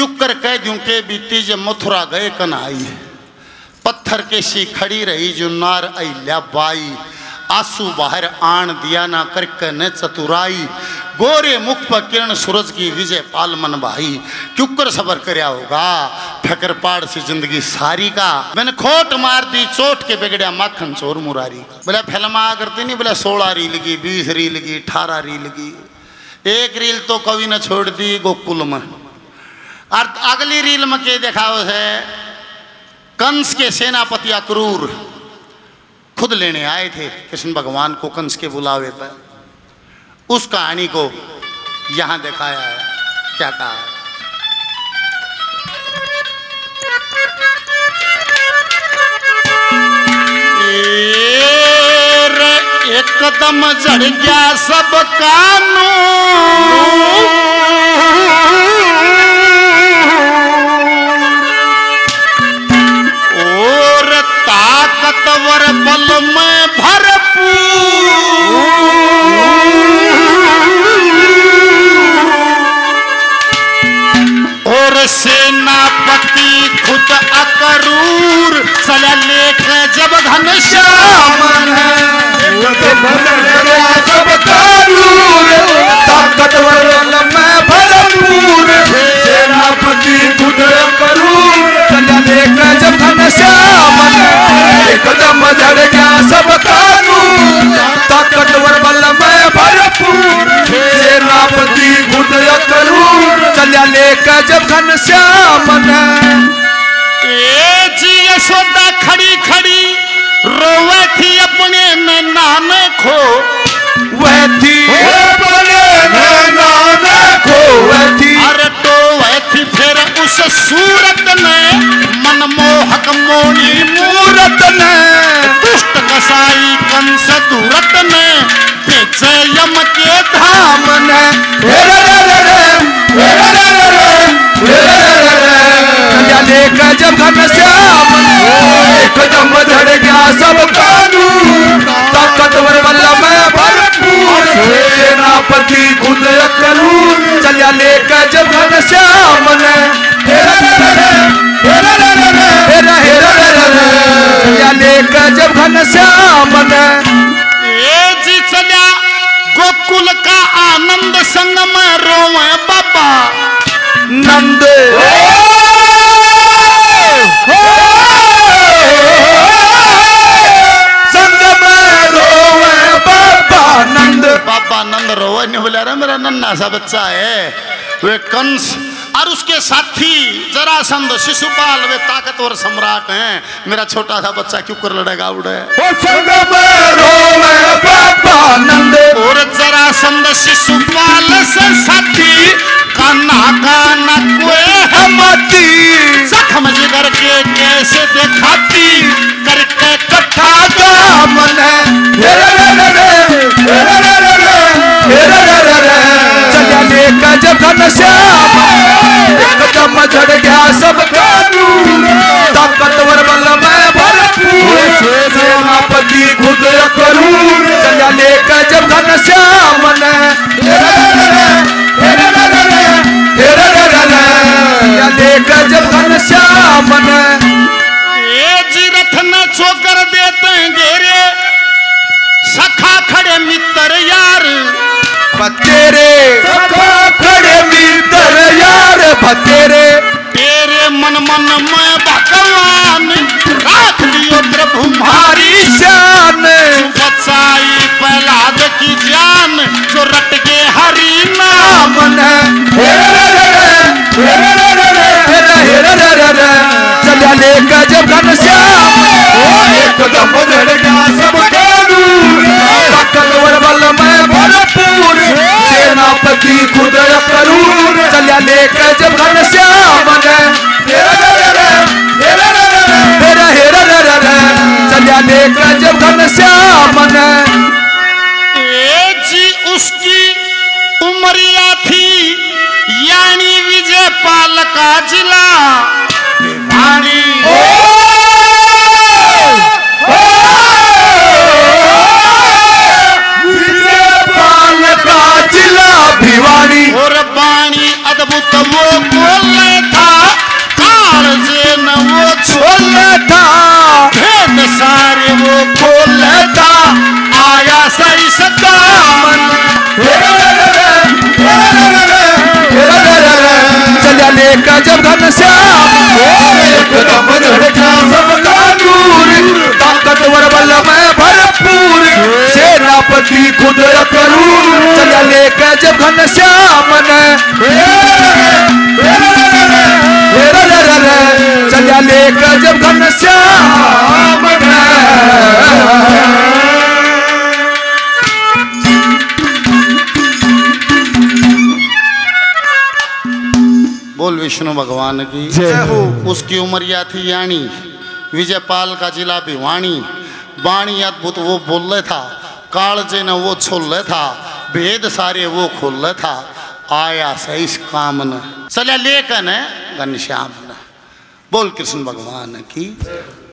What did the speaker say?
क्यों कर कह दूं के बीती जब मथुरा गए कन्हई, पत्थर के सी खड़ी रही जो नार अहिल्या बाई, आंसू बाहर आन दिया ना करके न चतुराई, गोरे मुख पर किरण सूरज की विजय पाल मन भाई, क्यों कर सबर करया होगा ठकर पाड़ सी जिंदगी सारी का, मैंने खोट मार दी चोट के बिगड़िया माखन चोर मुरारी का। बोले फिल्म करती नहीं, बोले 16 रील की, 20 रील की, 18 रील की, एक रील तो कवि ने छोड़ दी गोकुल में, और अगली रील में के देखा है कंस के सेनापति अक्रूर खुद लेने आए थे कृष्ण भगवान को कंस के बुलावे पर, उस कहानी को यहां दिखाया है। क्या कहा है? एकदम जड़ गया सब कानून, और ताकतवर बल में भरपूर, और सेनापति खुद अक्रूर चला लेकर जब घनश्याम सब कानूर, ताकतवर बल में भरपूर, सेनापति खुद अक्रूर चला लेकर जब घनश्याम, एकदम झड़ गया सब कानून, ताकतवर बल में भरपूर, सेनापति खुद अक्रूर चला लेकर जब घनश्याम। यशोदा खड़ी खड़ी रोवे थी अपने नान खो, वह थी अपने नान खो, वह थी अरे तो वह थी फिर उस सूरत ने मनमोहक मोड़ी मूरत ने, दुष्ट कसाई कंस दूरत ने बेचे यम के धाम ने, लेकर जब घनश्याम, एकदम झड़ गया सब कानून, ताकतवर बल में भरपूर, सेनापति खुद अक्रूर चलिया लेकर जब घनश्याम ने, चलिया लेकर जब घनश्याम ने, जी चलिया गोकुल का आनंद संग में रोवे बाबा नंद बाबा नंद रोवे नहीं बोला रे मेरा नन्ना सा बच्चा है, वे कंस और उसके साथी जरासंध शिशुपाल वे ताकतवर सम्राट हैं, मेरा छोटा सा बच्चा क्यों कर लड़ेगा उड़े, और जरासंध शिशुपाल से साथी कान्हा कान्हा कोई हमती, जख्म जिगर के कैसे दिखाती करके कट्ठा दामन, चलिया लेकर जब घनश्याम, एकदम झड़ गया सब कानून, ताकतवर बल में भरपूर, सेनापति खुद अक्रूर चलिया लेकर जब घनश्याम ने, चलिया लेकर जब घनश्याम ने, जी रथ न छोकर देते हैं घेरे सखा खड़े मित्र यार, बतेरे सखा खड़े मित्र यार, बतेरे तेरे मन मन में भगवान राख लियो प्रभु मारी शान, बचाई प्रहलाद की जान जो रट के हरि नाम ने, चलिया लेकर जब घनश्याम, एकदम झड़ गया सब कानून, ताकतवर बल में भरपूर, सेनापति खुद अक्रूर चलिया लेकर जब घनश्याम ने, चलिया लेकर जब घनश्याम ने, जी उसकी उमरिया थी यानी विजय पाल का जिला भिवानी, विजय पाल का जिला भिवानी, और बाणी अद्भुत वो बोले था लेकर जब घनश्याम एकदम झटका सबका दूर, ताकतवर बल में भरपूर, सेनापति खुद करूर, चला लेकर जब घनश्याम ने चला लेकर जब घनश्याम ने। बोल विष्णु भगवान की जय हो। उसकी उमरिया थी यानी, विजयपाल का जिला भिवानी, वाणी अद्भुत वो बोल रहा था, कालजे ने वो छोल रहा था, भेद सारे वो खोल रहा था, आया सही इस काम न चला लेकर घनश्याम न। बोल कृष्ण भगवान की।